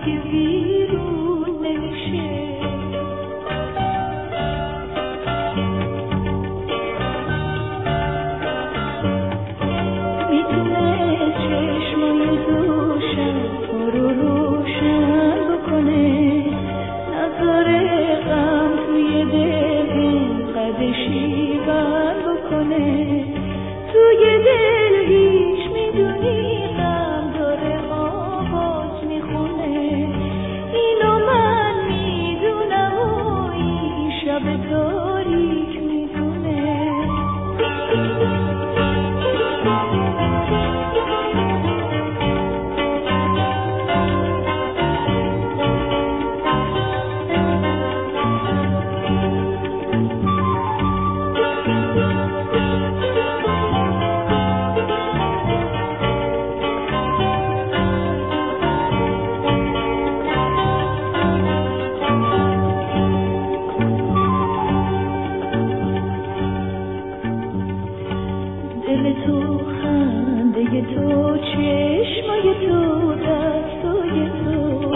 دیگه بیرون نمیشه. میتونه چشمای دوشم رو روشن بکنه، نذاره غم توی دل اینقدر شیون بکنه. توی دل هیچ میدونی غم داره آواز میخونه، اینو من میدونم و این شب تاریک میدونه. دل تو، خنده تو، چشمای تو، دستای تو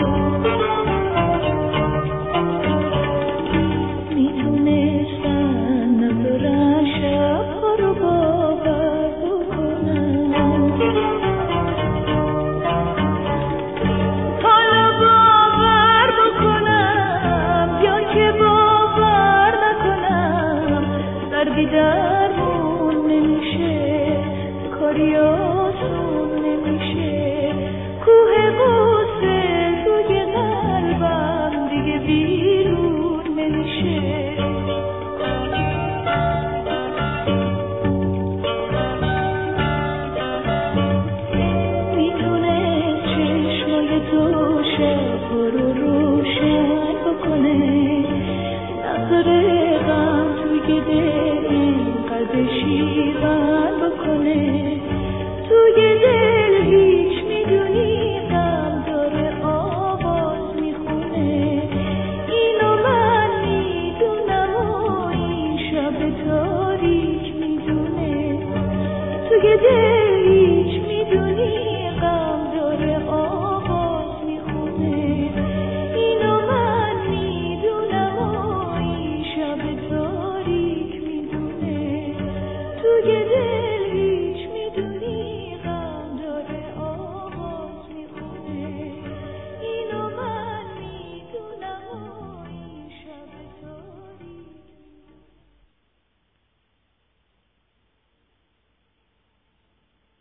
میتونستن نذارن شبها رو باور بکنن. حالا باور بکنم یا که باور نکنم، دردی درمون نمیشه، کاری آسون نمیشه. کوه غصه توی قلبم دیگه بیرون نمیشه. میتونه چشمای تو شب رو روشن بکنه، نذاره غم توی دل اینقدر شیون